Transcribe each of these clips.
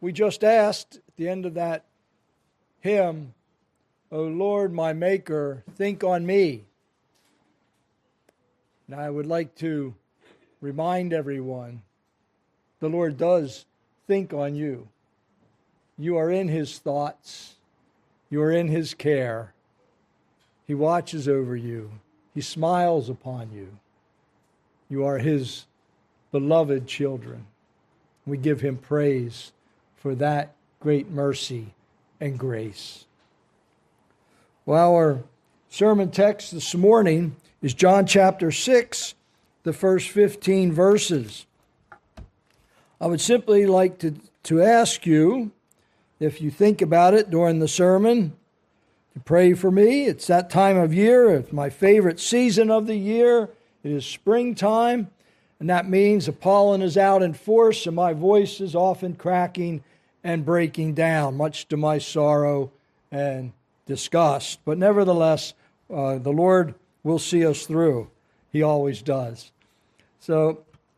We just asked at the end of that hymn, "O Lord, my Maker, think on me." And I would like to remind everyone, the Lord does think on you. You are in His thoughts. You are in His care. He watches over you. He smiles upon you. You are His beloved children. We give Him praise for that great mercy and grace. Well, our sermon text this morning is John chapter 6, the first 15 verses. I would simply like to ask you, if you think about it during the sermon, to pray for me. It's that time of year. It's my favorite season of the year. It is springtime, and that means the pollen is out in force, and my voice is often cracking and breaking down, much to my sorrow and disgust. But nevertheless, the Lord will see us through. He always does. So,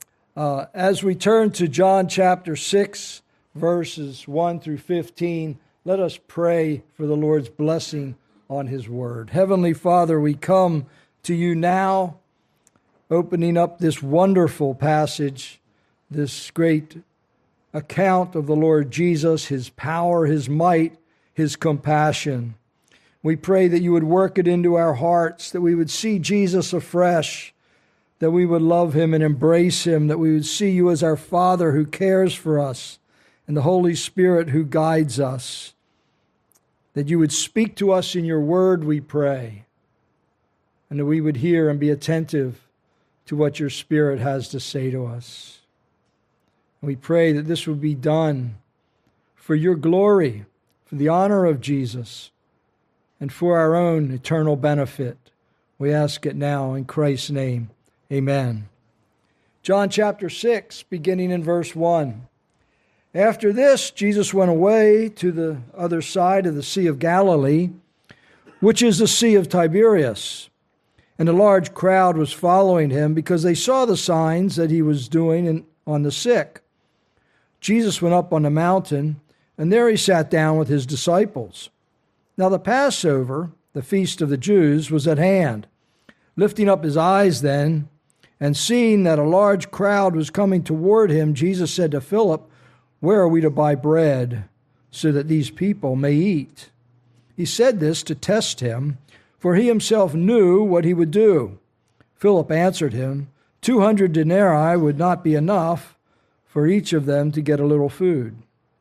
as we turn to John chapter 6, verses 1 through 15, let us pray for the Lord's blessing on His word. Heavenly Father, we come to you now, opening up this wonderful passage, this great account of the Lord Jesus, His power, His might, His compassion. We pray that you would work it into our hearts, that we would see Jesus afresh, that we would love Him and embrace Him, that we would see you as our Father who cares for us, and the Holy Spirit who guides us. That you would speak to us in your word, we pray, and that we would hear and be attentive to what your Spirit has to say to us. We pray that this would be done for your glory, for the honor of Jesus, and for our own eternal benefit. We ask it now in Christ's name. Amen. John chapter 6, beginning in verse 1. After this, Jesus went away to the other side of the Sea of Galilee, which is the Sea of Tiberias. And a large crowd was following him because they saw the signs that he was doing on the sick. Jesus went up on the mountain, and there he sat down with his disciples. Now the Passover, the feast of the Jews, was at hand. Lifting up his eyes then, and seeing that a large crowd was coming toward him, Jesus said to Philip, "Where are we to buy bread so that these people may eat?" He said this to test him, for he himself knew what he would do. Philip answered him, 200 denarii would not be enough for each of them to get a little food.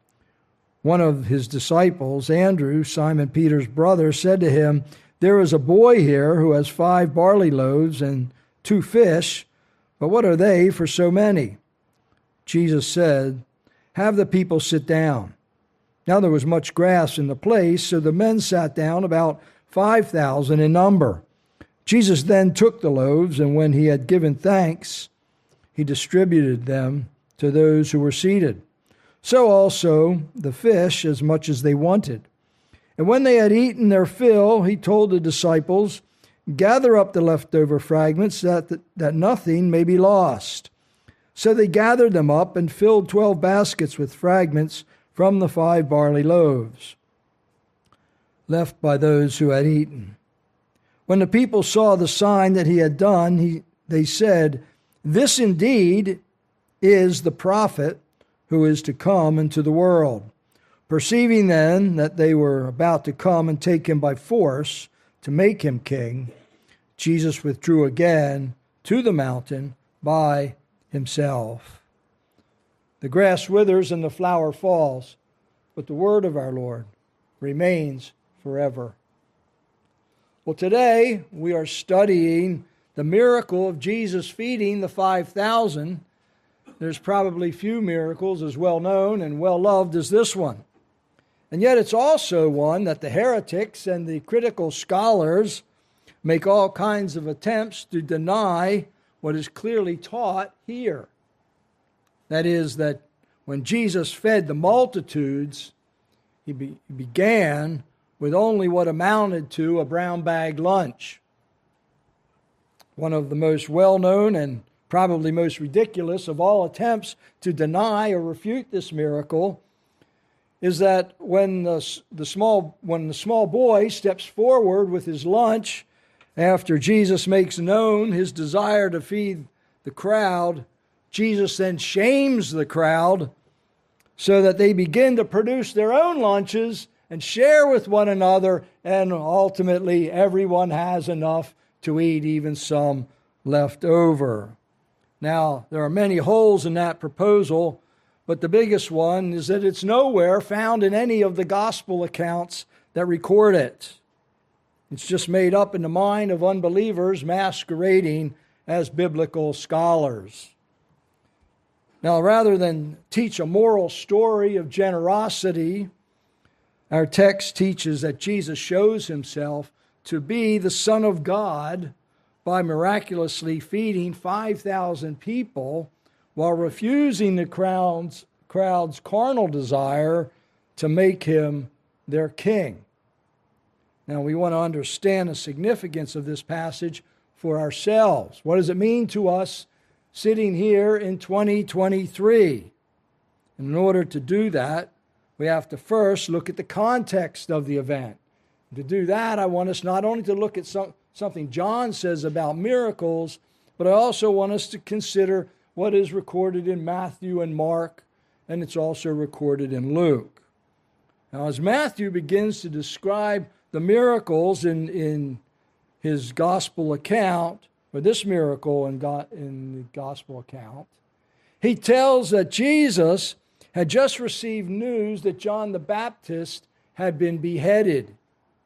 One of his disciples, Andrew, Simon Peter's brother, said to him, "There is a boy here who has 5 barley loaves and 2 fish, but what are they for so many?" Jesus said, "Have the people sit down." Now there was much grass in the place, so the men sat down, about 5,000 in number. Jesus then took the loaves, and when he had given thanks, he distributed them to those who were seated. So also the fish, as much as they wanted. And when they had eaten their fill, he told the disciples, "Gather up the leftover fragments, that nothing may be lost." So they gathered them up and filled 12 baskets with fragments from the 5 barley loaves, left by those who had eaten. When the people saw the sign that he had done, they said, "This indeed is the prophet who is to come into the world." Perceiving then that they were about to come and take him by force to make him king, Jesus withdrew again to the mountain by himself. The grass withers and the flower falls, but the word of our Lord remains forever. Well, today we are studying the miracle of Jesus feeding the 5,000. There's probably few miracles as well known and well loved as this one. And yet it's also one that the heretics and the critical scholars make all kinds of attempts to deny what is clearly taught here. That is, that when Jesus fed the multitudes, he began with only what amounted to a brown bag lunch. One of the most well-known and probably most ridiculous of all attempts to deny or refute this miracle is that when the small boy steps forward with his lunch after Jesus makes known his desire to feed the crowd, Jesus then shames the crowd so that they begin to produce their own lunches and share with one another, and ultimately everyone has enough to eat, even some left over. Now, there are many holes in that proposal, but the biggest one is that it's nowhere found in any of the gospel accounts that record it. It's just made up in the mind of unbelievers masquerading as biblical scholars. Now, rather than teach a moral story of generosity, our text teaches that Jesus shows himself to be the Son of God by miraculously feeding 5,000 people while refusing the crowd's carnal desire to make him their king. Now, we want to understand the significance of this passage for ourselves. What does it mean to us sitting here in 2023? And in order to do that, we have to first look at the context of the event. To do that, I want us not only to look at something John says about miracles, but I also want us to consider what is recorded in Matthew and Mark, and it's also recorded in Luke. Now, as Matthew begins to describe the miracles in his gospel account, or this miracle in the gospel account, he tells that Jesus had just received news that John the Baptist had been beheaded.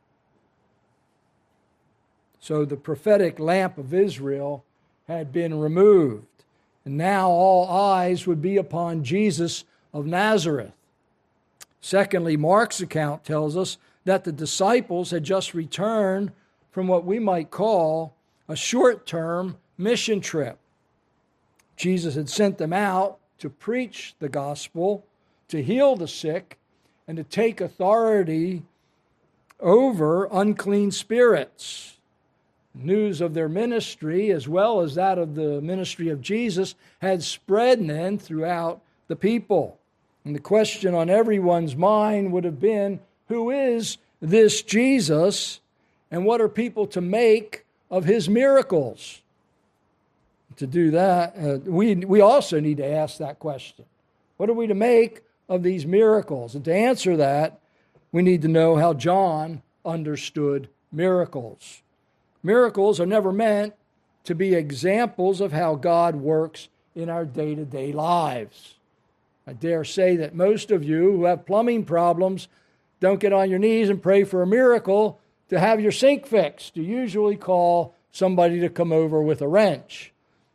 So the prophetic lamp of Israel had been removed, and now all eyes would be upon Jesus of Nazareth. Secondly, Mark's account tells us that the disciples had just returned from what we might call a short-term mission trip. Jesus had sent them out to preach the gospel, to heal the sick, and to take authority over unclean spirits. News of their ministry, as well as that of the ministry of Jesus, had spread then throughout the people. And the question on everyone's mind would have been, who is this Jesus, and what are people to make of his miracles? To do that, we also need to ask that question. What are we to make of these miracles? And to answer that, we need to know how John understood miracles. Miracles are never meant to be examples of how God works in our day-to-day lives. I dare say that most of you who have plumbing problems don't get on your knees and pray for a miracle to have your sink fixed. You usually call somebody to come over with a wrench.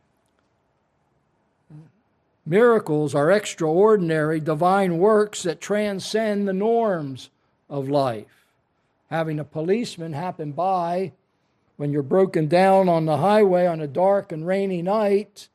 Miracles are extraordinary divine works that transcend the norms of life. Having a policeman happen by when you're broken down on the highway on a dark and rainy night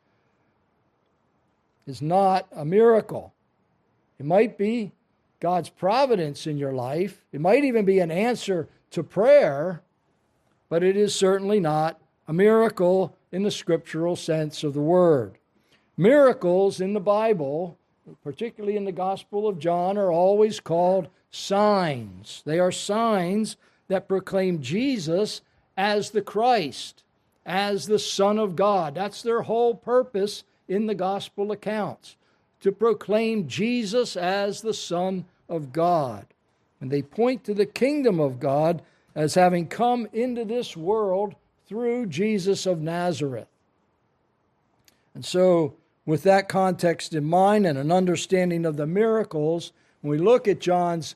is not a miracle. It might be God's providence in your life. It might even be an answer to prayer, but it is certainly not a miracle in the scriptural sense of the word. Miracles in the Bible, particularly in the Gospel of John, are always called signs. They are signs that proclaim Jesus as the Christ, as the Son of God. That's their whole purpose in the Gospel accounts, to proclaim Jesus as the Son of God. And they point to the kingdom of God as having come into this world through Jesus of Nazareth. And so, with that context in mind and an understanding of the miracles, when we look at John's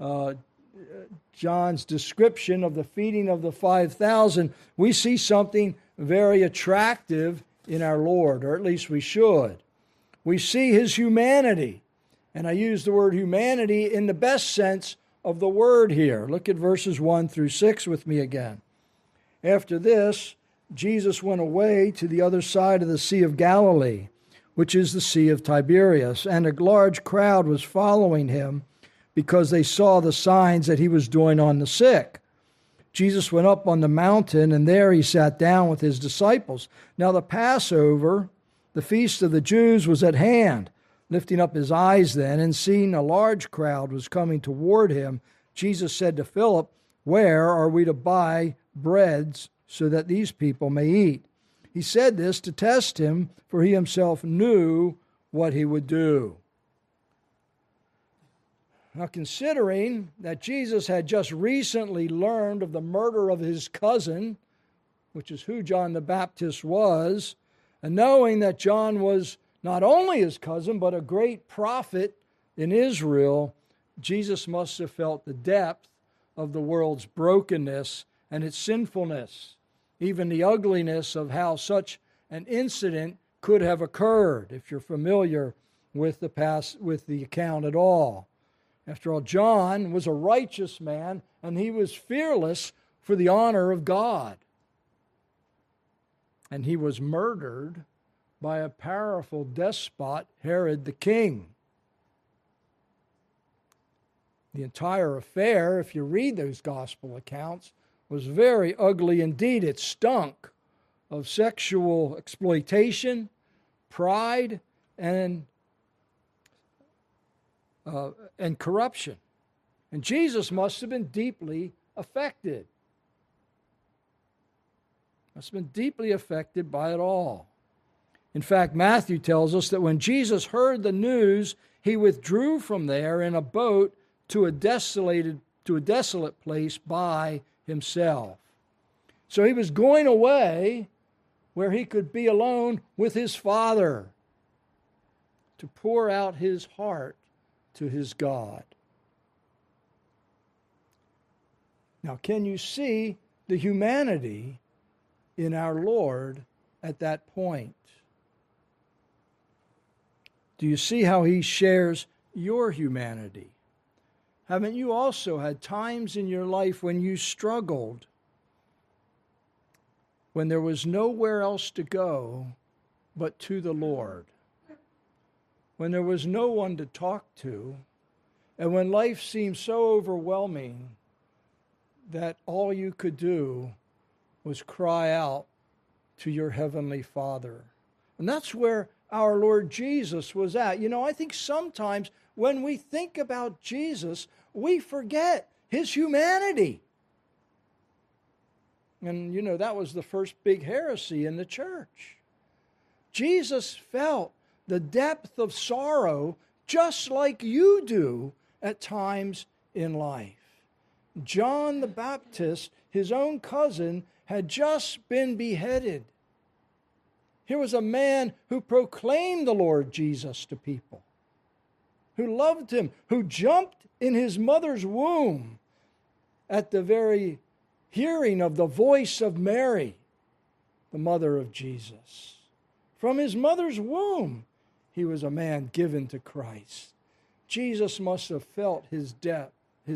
description of the feeding of the 5,000, we see something very attractive in our Lord, or at least we should. We see his humanity, and I use the word humanity in the best sense of the word here. Look at verses 1 through 6 with me again. After this, Jesus went away to the other side of the Sea of Galilee, which is the Sea of Tiberias, and a large crowd was following him because they saw the signs that he was doing on the sick. Jesus went up on the mountain, and there he sat down with his disciples. Now the Passover, the feast of the Jews, was at hand. Lifting up his eyes then, and seeing a large crowd was coming toward him, Jesus said to Philip, "Where are we to buy breads so that these people may eat?" He said this to test him, for he himself knew what he would do. Now, considering that Jesus had just recently learned of the murder of his cousin, which is who John the Baptist was, and knowing that John was not only his cousin, but a great prophet in Israel, Jesus must have felt the depth of the world's brokenness and its sinfulness, even the ugliness of how such an incident could have occurred, if you're familiar with the account at all. After all, John was a righteous man, and he was fearless for the honor of God. And he was murdered by a powerful despot, Herod the king. The entire affair, if you read those gospel accounts, was very ugly indeed. It stunk of sexual exploitation, pride, and corruption. And Jesus must have been deeply affected. Must have been deeply affected by it all. In fact, Matthew tells us that when Jesus heard the news, he withdrew from there in a boat to a desolate place by himself. So he was going away where he could be alone with his Father to pour out his heart to his God. Now, can you see the humanity in our Lord at that point? Do you see how he shares your humanity? Haven't you also had times in your life when you struggled, when there was nowhere else to go but to the Lord? When there was no one to talk to, and when life seemed so overwhelming that all you could do was cry out to your Heavenly Father. And that's where our Lord Jesus was at. You know, I think sometimes when we think about Jesus, we forget his humanity. And, you know, that was the first big heresy in the church. Jesus felt the depth of sorrow just like you do at times in life. John the Baptist, his own cousin, had just been beheaded. Here was a man who proclaimed the Lord Jesus to people, who loved him, who jumped in his mother's womb at the very hearing of the voice of Mary, the mother of Jesus. From his mother's womb, he was a man given to Christ. Jesus must have felt his death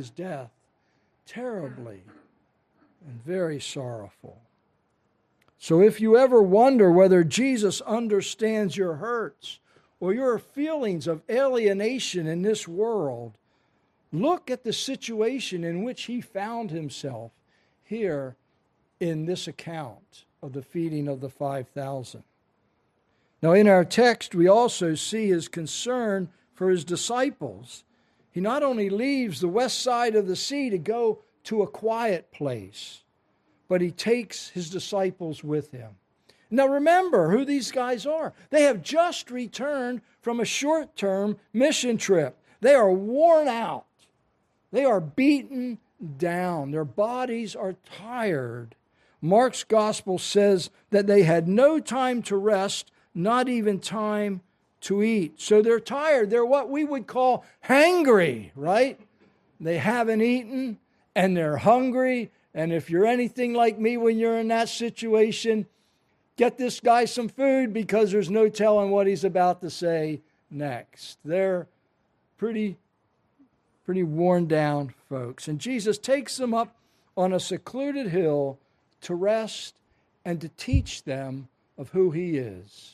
terribly and very sorrowful. So if you ever wonder whether Jesus understands your hurts or your feelings of alienation in this world, look at the situation in which he found himself here in this account of the feeding of the 5,000. Now, in our text, we also see his concern for his disciples. He not only leaves the west side of the sea to go to a quiet place, but he takes his disciples with him. Now, remember who these guys are. They have just returned from a short-term mission trip. They are worn out. They are beaten down. Their bodies are tired. Mark's gospel says that they had no time to rest, not even time to eat. So they're tired. They're what we would call hangry, right? They haven't eaten and they're hungry. And if you're anything like me when you're in that situation, get this guy some food because there's no telling what he's about to say next. They're pretty worn down folks. And Jesus takes them up on a secluded hill to rest and to teach them of who he is.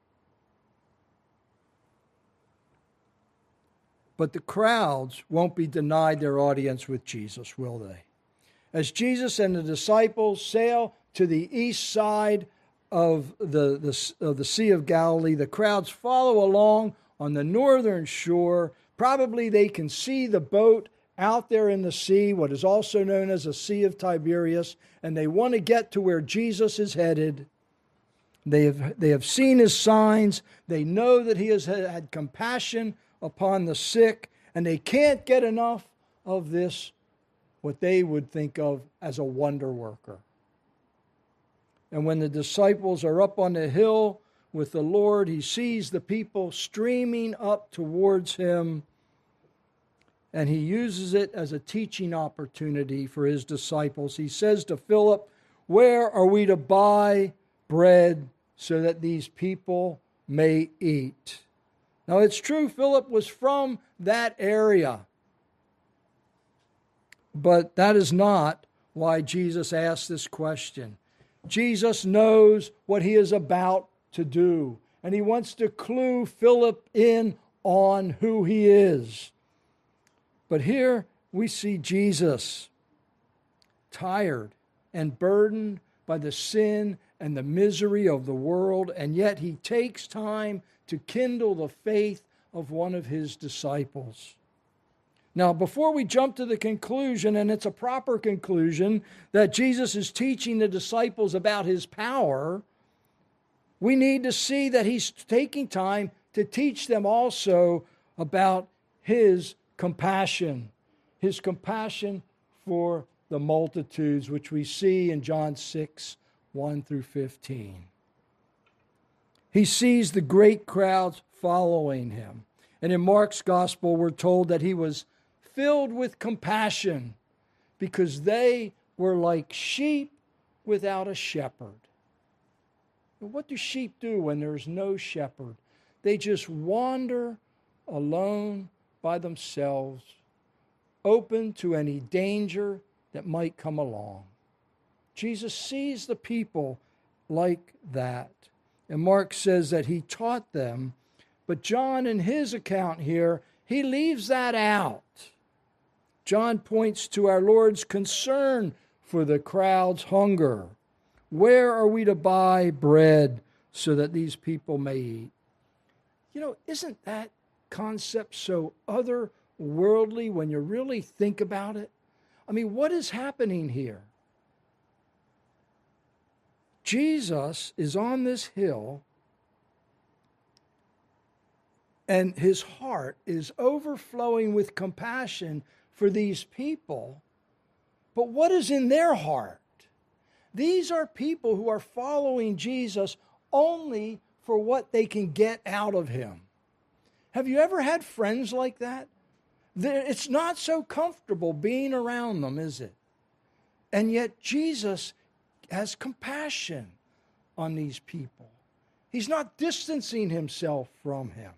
But the crowds won't be denied their audience with Jesus, will they? As Jesus and the disciples sail to the east side of the Sea of Galilee, the crowds follow along on the northern shore. Probably they can see the boat out there in the sea, what is also known as the Sea of Tiberias, and they want to get to where Jesus is headed. They have seen his signs. They know that he has had compassion upon the sick, and they can't get enough of this, what they would think of as a wonder worker. And when the disciples are up on the hill with the Lord, he sees the people streaming up towards him, and he uses it as a teaching opportunity for his disciples. He says to Philip, "Where are we to buy bread so that these people may eat?" Now it's true, Philip was from that area. But that is not why Jesus asked this question. Jesus knows what he is about to do, and he wants to clue Philip in on who he is. But here we see Jesus tired and burdened by the sin and the misery of the world, and yet he takes time to kindle the faith of one of his disciples. Now, before we jump to the conclusion, and it's a proper conclusion, that Jesus is teaching the disciples about his power, we need to see that he's taking time to teach them also about his compassion for the multitudes, which we see in John 6, 1 through 15. He sees the great crowds following him. And in Mark's gospel, we're told that he was filled with compassion because they were like sheep without a shepherd. What do sheep do when there's no shepherd? They just wander alone by themselves, open to any danger that might come along. Jesus sees the people like that. And Mark says that he taught them, but John, in his account here, he leaves that out. John points to our Lord's concern for the crowd's hunger. Where are we to buy bread so that these people may eat? Isn't that concept so otherworldly when you really think about it? I mean, what is happening here? Jesus is on this hill, and his heart is overflowing with compassion for these people. But what is in their heart? These are people who are following Jesus only for what they can get out of him. Have you ever had friends like that? It's not so comfortable being around them, is it? And yet Jesus has compassion on these people. He's not distancing himself from him.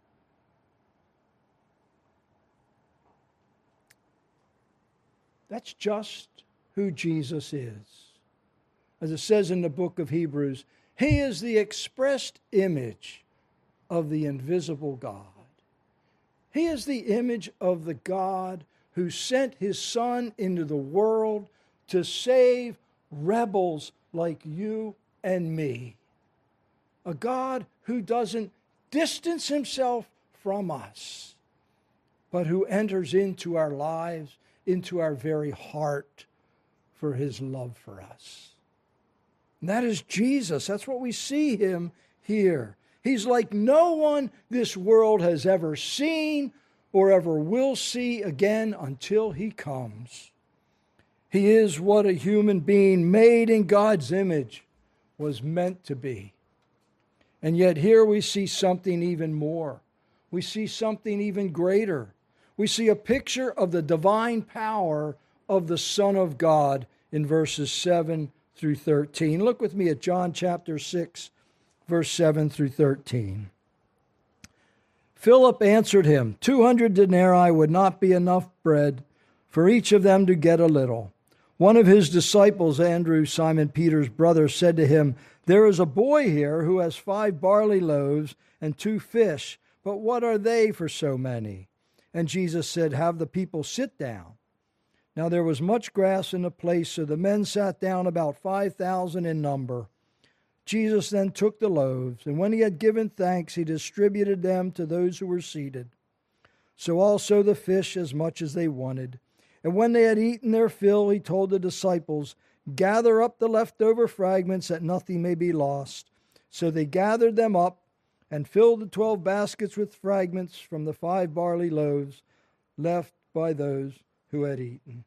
That's just who Jesus is. As it says in the book of Hebrews, he is the expressed image of the invisible God. He is the image of the God who sent his Son into the world to save rebels like you and me. A God who doesn't distance himself from us, but who enters into our lives, into our very heart for his love for us. And that is Jesus. That's what we see him here. He's like no one this world has ever seen or ever will see again until he comes. He is what a human being made in God's image was meant to be. And yet here we see something even more. We see something even greater. We see a picture of the divine power of the Son of God in verses 7 through 13. Look with me at John chapter 6, verse 7 through 13. Philip answered him, 200 denarii would not be enough bread for each of them to get a little. One of his disciples, Andrew, Simon Peter's brother, said to him, there is a boy here who has 5 barley loaves and 2 fish, but what are they for so many? And Jesus said, have the people sit down. Now there was much grass in the place, so the men sat down, about 5,000 in number. Jesus then took the loaves, and when he had given thanks, he distributed them to those who were seated. So also the fish, as much as they wanted. And when they had eaten their fill, he told the disciples, "Gather up the leftover fragments, that nothing may be lost." So they gathered them up and filled the 12 baskets with fragments from the 5 barley loaves left by those who had eaten.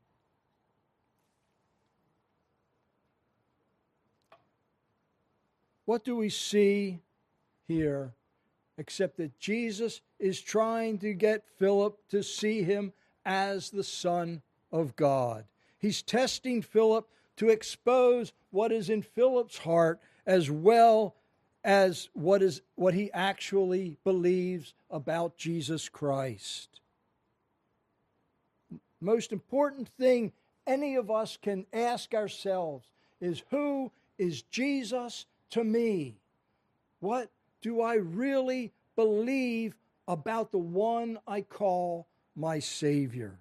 What do we see here except that Jesus is trying to get Philip to see him as the Son of God? He's testing Philip to expose what is in Philip's heart as well as what he actually believes about Jesus Christ. Most important thing any of us can ask ourselves is, who is Jesus to me? What do I really believe about the one I call my Savior?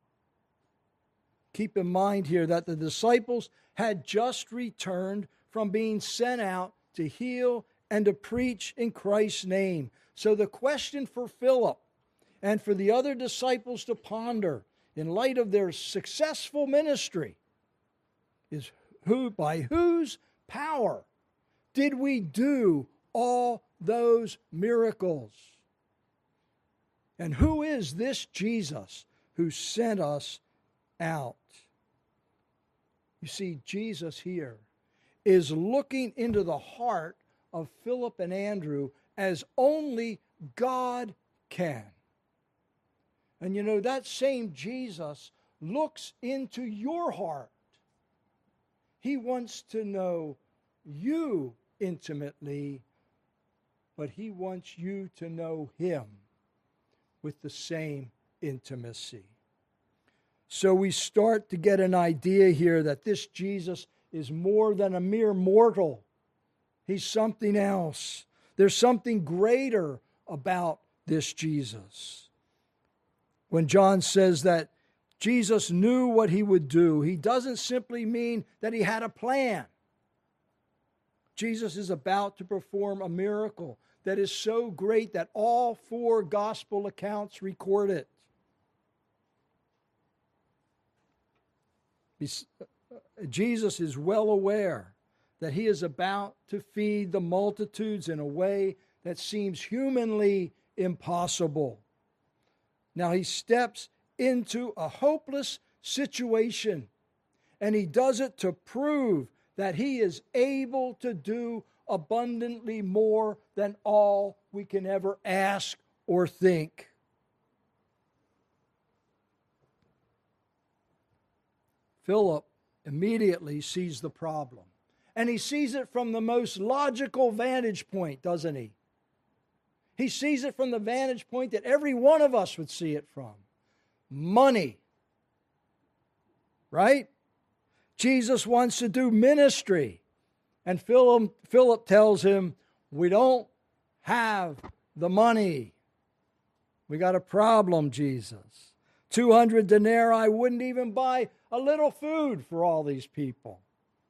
Keep in mind here that the disciples had just returned from being sent out to heal and to preach in Christ's name. So the question for Philip and for the other disciples to ponder in light of their successful ministry is, by whose power did we do all those miracles? And who is this Jesus who sent us out? You see, Jesus here is looking into the heart of Philip and Andrew as only God can. And you know, that same Jesus looks into your heart. He wants to know you intimately, but he wants you to know him with the same intimacy. So we start to get an idea here that this Jesus is more than a mere mortal. He's something else. There's something greater about this Jesus. When John says that Jesus knew what he would do, he doesn't simply mean that he had a plan. Jesus is about to perform a miracle that is so great that all 4 gospel accounts record it. Jesus is well aware that he is about to feed the multitudes in a way that seems humanly impossible. Now he steps into a hopeless situation, and he does it to prove that he is able to do abundantly more than all we can ever ask or think. Philip immediately sees the problem. And he sees it from the most logical vantage point, doesn't he? He sees it from the vantage point that every one of us would see it from. Money. Right? Jesus wants to do ministry. And Philip tells him, we don't have the money. We got a problem, Jesus. 200 denarii wouldn't even buy a little food for all these people.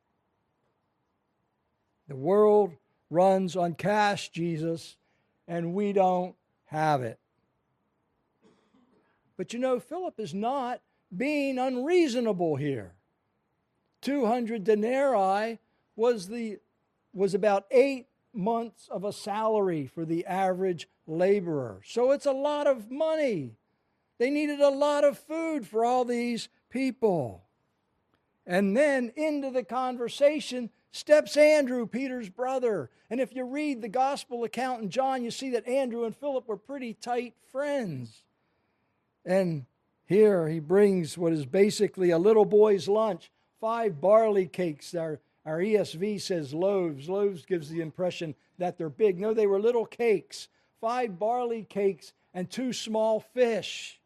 The world runs on cash, Jesus, and we don't have it. But you know, Philip is not being unreasonable here. 200 denarii was about 8 months of a salary for the average laborer. So it's a lot of money. They needed a lot of food for all these people. And then into the conversation steps Andrew, Peter's brother. And if you read the gospel account in John, you see that Andrew and Philip were pretty tight friends. And here he brings what is basically a little boy's lunch, 5 barley cakes. Our ESV says loaves. Loaves gives the impression that they're big. No, they were little cakes. 5 barley cakes and 2 small fish.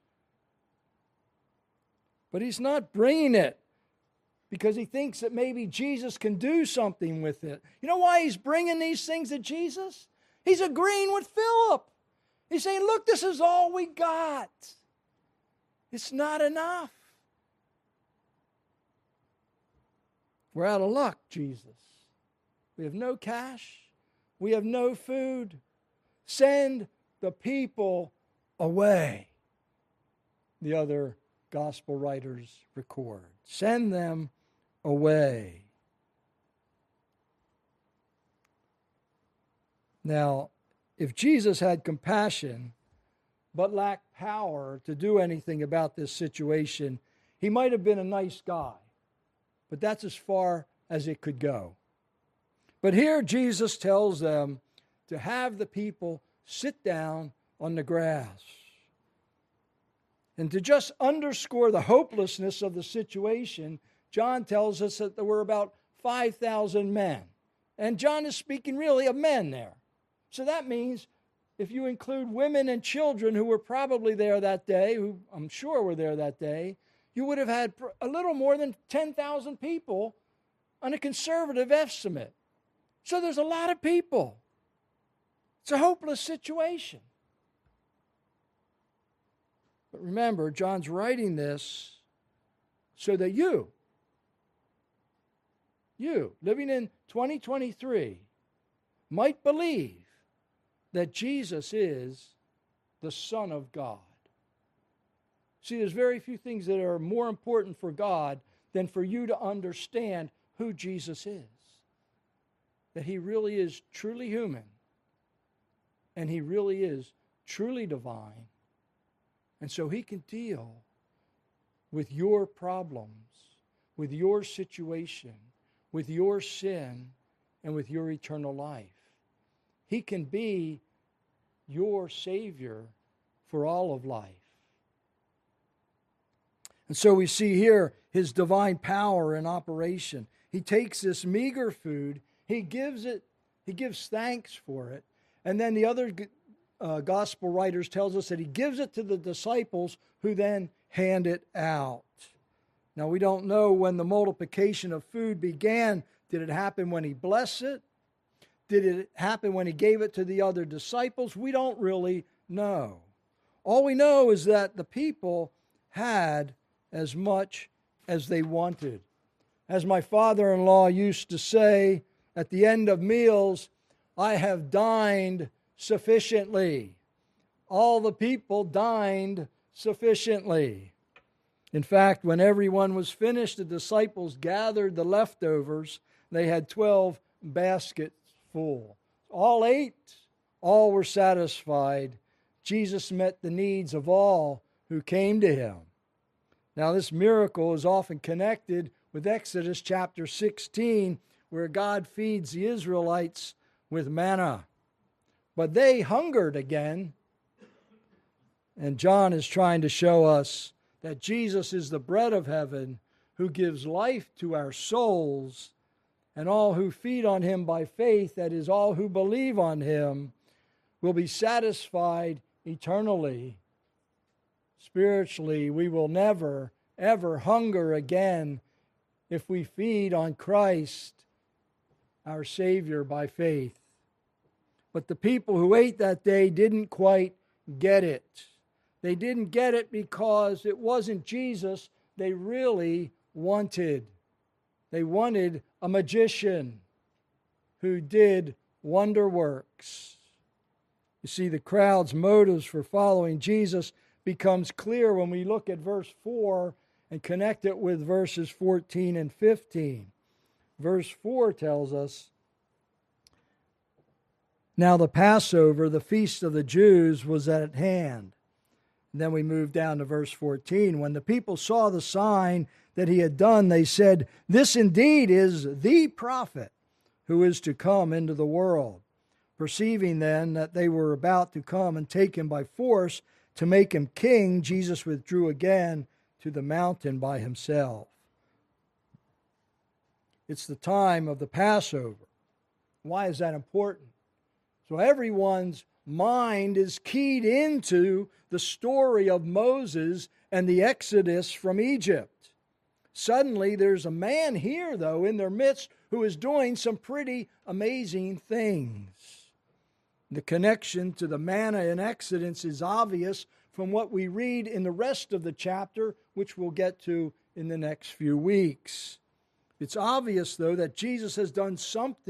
But he's not bringing it because he thinks that maybe Jesus can do something with it. You know why he's bringing these things to Jesus? He's agreeing with Philip. He's saying, look, this is all we got. It's not enough. We're out of luck, Jesus. We have no cash. We have no food. Send the people away. The other gospel writers record. Send them away. Now, if Jesus had compassion but lacked power to do anything about this situation, he might have been a nice guy, but that's as far as it could go. But here Jesus tells them to have the people sit down on the grass. And to just underscore the hopelessness of the situation, John tells us that there were about 5,000 men. And John is speaking really of men there. So that means if you include women and children who were probably there that day, who I'm sure were there that day, you would have had a little more than 10,000 people on a conservative estimate. So there's a lot of people. It's a hopeless situation. But remember, John's writing this so that you, living in 2023, might believe that Jesus is the Son of God. See, there's very few things that are more important for God than for you to understand who Jesus is. That he really is truly human, and he really is truly divine. And so he can deal with your problems, with your situation, with your sin, and with your eternal life. He can be your Savior for all of life. And so we see here his divine power in operation. He takes this meager food, he gives thanks for it, and then the other gospel writers tells us that he gives it to the disciples who then hand it out. Now we don't know when the multiplication of food began. Did it happen when he blessed it? Did it happen when he gave it to the other disciples? We don't really know. All we know is that the people had as much as they wanted. As my father-in-law used to say at the end of meals, I have dined sufficiently. All the people dined sufficiently. In fact, when everyone was finished, the disciples gathered the leftovers. They had 12 baskets full. All ate, all were satisfied. Jesus met the needs of all who came to him. Now, this miracle is often connected with Exodus chapter 16, where God feeds the Israelites with manna. But they hungered again. And John is trying to show us that Jesus is the bread of heaven who gives life to our souls, and all who feed on him by faith, that is, all who believe on him, will be satisfied eternally. Spiritually, we will never, ever hunger again if we feed on Christ, our Savior, by faith. But the people who ate that day didn't quite get it. They didn't get it because it wasn't Jesus they really wanted. They wanted a magician who did wonder works. You see, the crowd's motives for following Jesus becomes clear when we look at verse 4 and connect it with verses 14 and 15. Verse 4 tells us, now the Passover, the feast of the Jews, was at hand. And then we move down to verse 14. When the people saw the sign that he had done, they said, this indeed is the prophet who is to come into the world. Perceiving then that they were about to come and take him by force to make him king, Jesus withdrew again to the mountain by himself. It's the time of the Passover. Why is that important? So everyone's mind is keyed into the story of Moses and the Exodus from Egypt. Suddenly there's a man here, though, in their midst who is doing some pretty amazing things. The connection to the manna in Exodus is obvious from what we read in the rest of the chapter, which we'll get to in the next few weeks. It's obvious, though, that Jesus has done something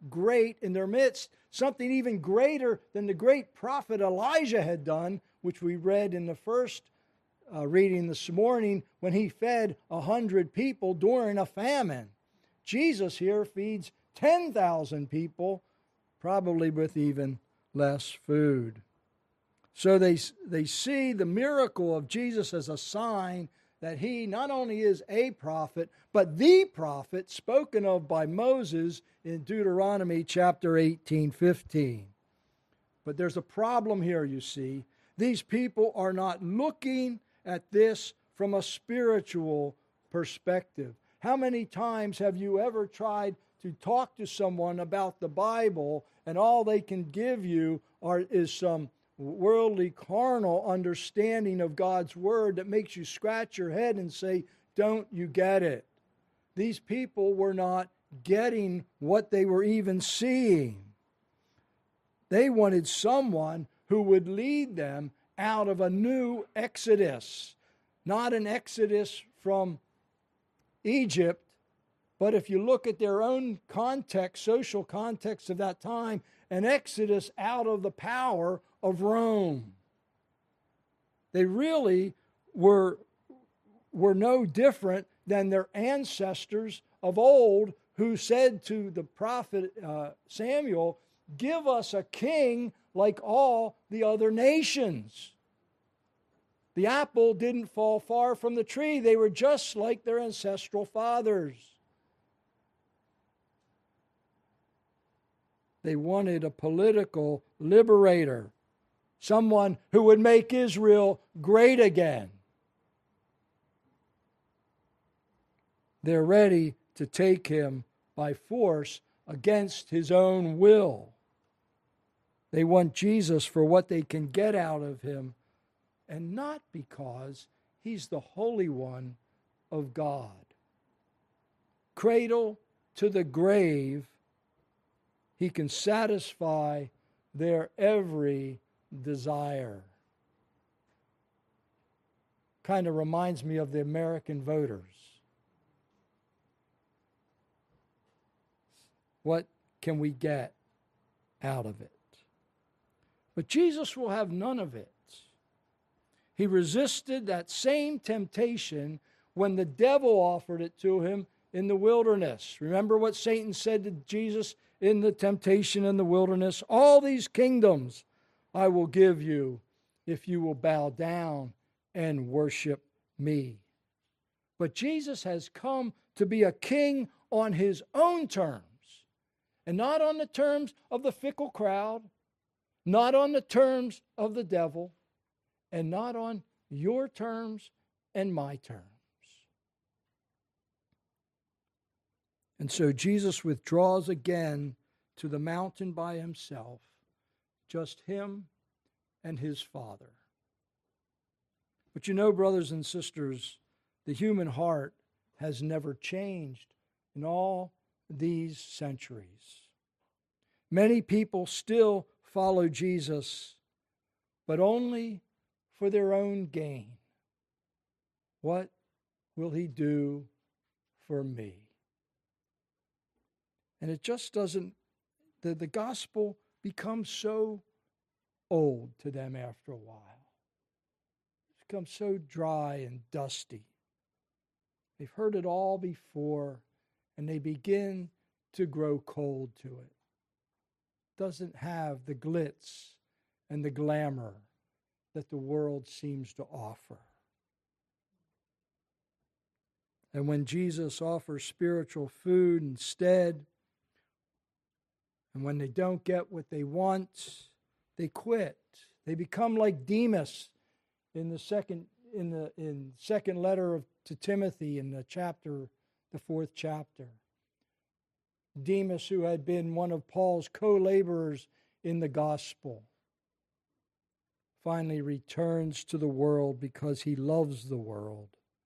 great in their midst, something even greater than the great prophet Elijah had done, which we read in the first reading this morning when he fed 100 people during a famine. Jesus here feeds 10,000 people, probably with even less food. So they see the miracle of Jesus as a sign that he not only is a prophet, but the prophet spoken of by Moses in Deuteronomy chapter 18:15. But there's a problem here, you see. These people are not looking at this from a spiritual perspective. How many times have you ever tried to talk to someone about the Bible and all they can give you is some worldly, carnal understanding of God's Word that makes you scratch your head and say, don't you get it? These people were not getting what they were even seeing. They wanted someone who would lead them out of a new exodus. Not an exodus from Egypt, but if you look at their own context, social context of that time, an exodus out of the power of Rome. They really were no different than their ancestors of old who said to the prophet Samuel, give us a king like all the other nations. The apple didn't fall far from the tree. They were just like their ancestral fathers. They wanted a political liberator, someone who would make Israel great again. They're ready to take him by force against his own will. They want Jesus for what they can get out of him, and not because he's the Holy One of God. Cradle to the grave, he can satisfy their every desire. Kind of reminds me of the American voters. What can we get out of it? But Jesus will have none of it. He resisted that same temptation when the devil offered it to him in the wilderness. Remember what Satan said to Jesus in the temptation in the wilderness? All these kingdoms I will give you if you will bow down and worship me. But Jesus has come to be a king on his own terms, and not on the terms of the fickle crowd, not on the terms of the devil, and not on your terms and my terms. And so Jesus withdraws again to the mountain by himself, just him and his Father. But you know, brothers and sisters, the human heart has never changed in all these centuries. Many people still follow Jesus, but only for their own gain. What will he do for me? And it just doesn't, the gospel becomes so old to them after a while. It's become so dry and dusty. They've heard it all before, and they begin to grow cold to it. Doesn't have the glitz and the glamour that the world seems to offer. And when Jesus offers spiritual food instead, and when they don't get what they want, they quit. They become like Demas in the second letter to Timothy in the 4th chapter. Demas, who had been one of Paul's co-laborers in the gospel, finally returns to the world because he loves the world.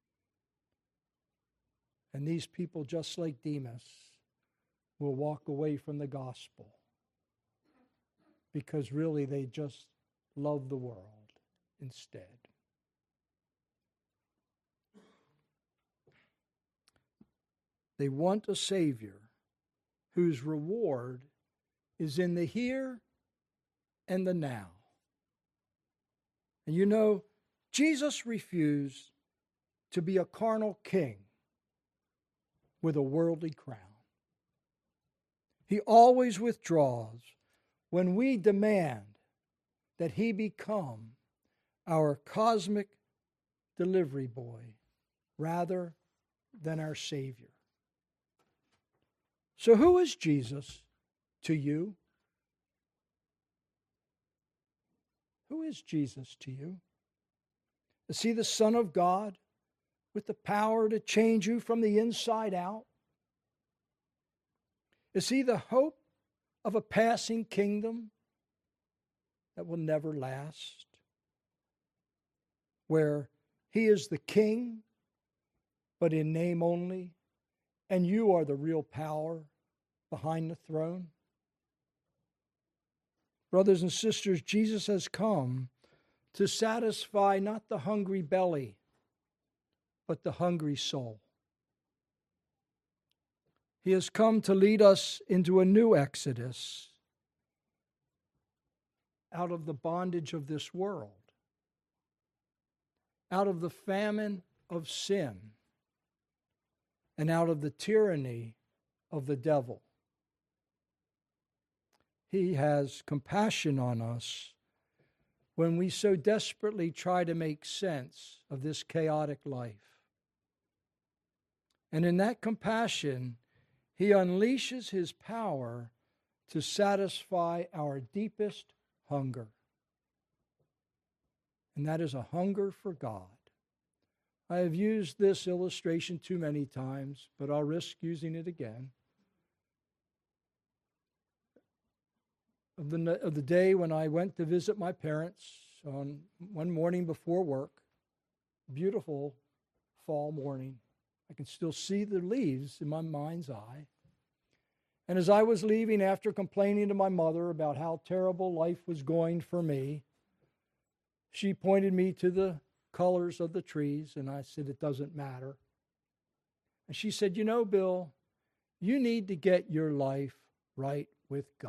And these people, just like Demas, will walk away from the gospel because really they just love the world instead. They want a Savior, whose reward is in the here and the now. And you know, Jesus refused to be a carnal king with a worldly crown. He always withdraws when we demand that he become our cosmic delivery boy rather than our Savior. So who is Jesus to you? Who is Jesus to you? Is he the Son of God with the power to change you from the inside out? Is he the hope of a passing kingdom that will never last, where he is the king, but in name only, and you are the real power behind the throne? Brothers and sisters, Jesus has come to satisfy not the hungry belly, but the hungry soul. He has come to lead us into a new exodus out of the bondage of this world, out of the famine of sin, and out of the tyranny of the devil. He has compassion on us when we so desperately try to make sense of this chaotic life. And in that compassion, he unleashes his power to satisfy our deepest hunger. And that is a hunger for God. I have used this illustration too many times, but I'll risk using it again. Of the day when I went to visit my parents on one morning before work, beautiful fall morning. I can still see the leaves in my mind's eye. And as I was leaving after complaining to my mother about how terrible life was going for me, she pointed me to the colors of the trees, and I said, it doesn't matter. And she said, you know, Bill, you need to get your life right with God.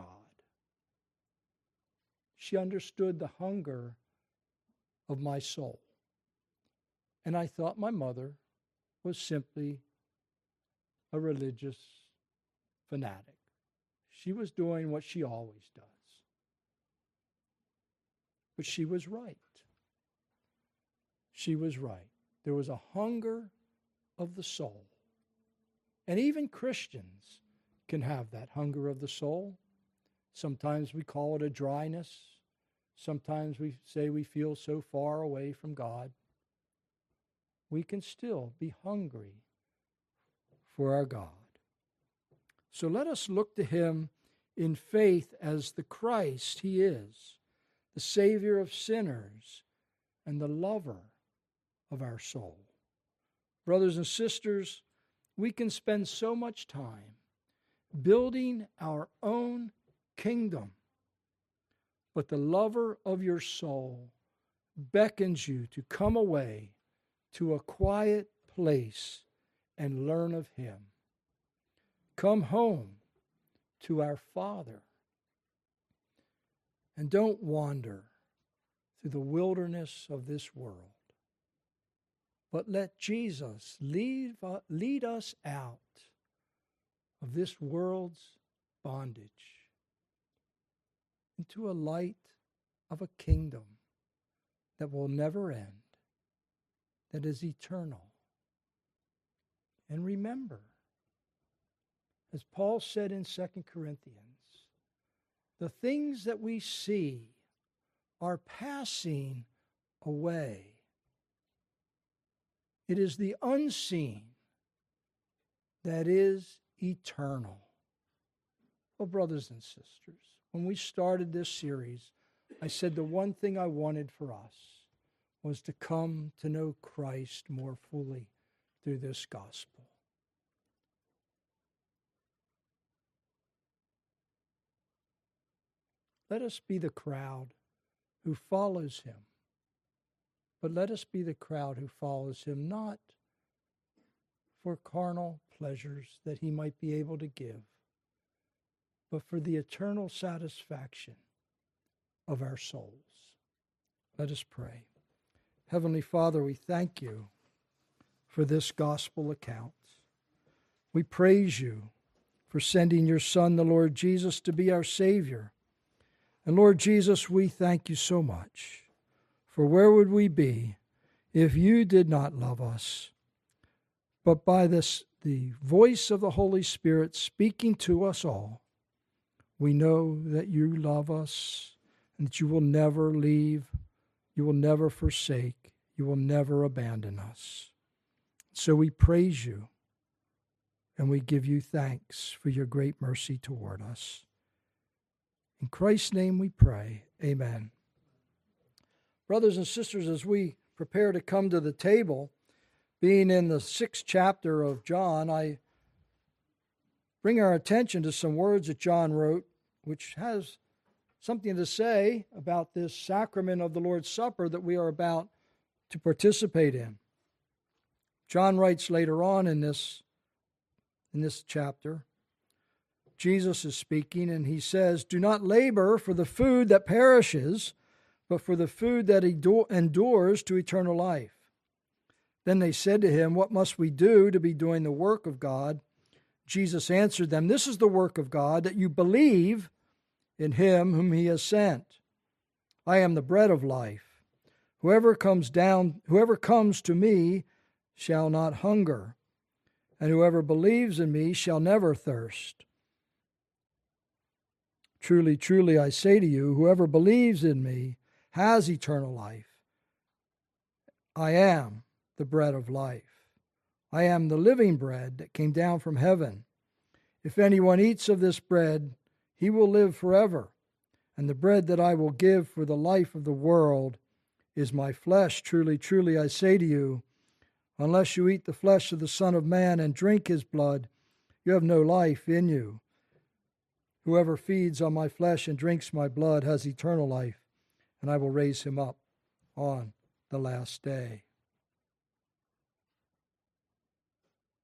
She understood the hunger of my soul. And I thought my mother was simply a religious fanatic. She was doing what she always does. But she was right. She was right. There was a hunger of the soul. And even Christians can have that hunger of the soul. Sometimes we call it a dryness. Sometimes we say we feel so far away from God. We can still be hungry for our God. So let us look to him in faith as the Christ he is, the Savior of sinners and the lover of our soul. Brothers and sisters, we can spend so much time building our own kingdom, but the lover of your soul beckons you to come away to a quiet place and learn of him. Come home to our Father, and don't wander through the wilderness of this world, but let Jesus lead us out of this world's bondage into a light of a kingdom that will never end, that is eternal. And remember, as Paul said in 2 Corinthians, the things that we see are passing away. It is the unseen that is eternal. Well, brothers and sisters, when we started this series, I said the one thing I wanted for us was to come to know Christ more fully through this gospel. Let us be the crowd who follows him, but let us be the crowd who follows him not for carnal pleasures that he might be able to give, but for the eternal satisfaction of our souls. Let us pray. Heavenly Father, we thank you for this gospel account. We praise you for sending your Son, the Lord Jesus, to be our Savior. And Lord Jesus, we thank you so much. For where would we be if you did not love us? But by the voice of the Holy Spirit speaking to us all, we know that you love us and that you will never leave, you will never forsake, you will never abandon us. So we praise you and we give you thanks for your great mercy toward us. In Christ's name we pray. Amen. Brothers and sisters, as we prepare to come to the table, being in the 6th chapter of John, I bring our attention to some words that John wrote, which has something to say about this sacrament of the Lord's Supper that we are about to participate in. John writes later on in this chapter, Jesus is speaking, and he says, "Do not labor for the food that perishes, but for the food that endures to eternal life." Then they said to him, "What must we do to be doing the work of God?" Jesus answered them, "This is the work of God, that you believe in him whom he has sent. I am the bread of life. Whoever comes to me shall not hunger, and whoever believes in me shall never thirst. Truly, truly, I say to you, whoever believes in me has eternal life. I am the bread of life. I am the living bread that came down from heaven. If anyone eats of this bread, he will live forever. And the bread that I will give for the life of the world is my flesh. Truly, truly, I say to you, unless you eat the flesh of the Son of Man and drink his blood, you have no life in you. Whoever feeds on my flesh and drinks my blood has eternal life, and I will raise him up on the last day."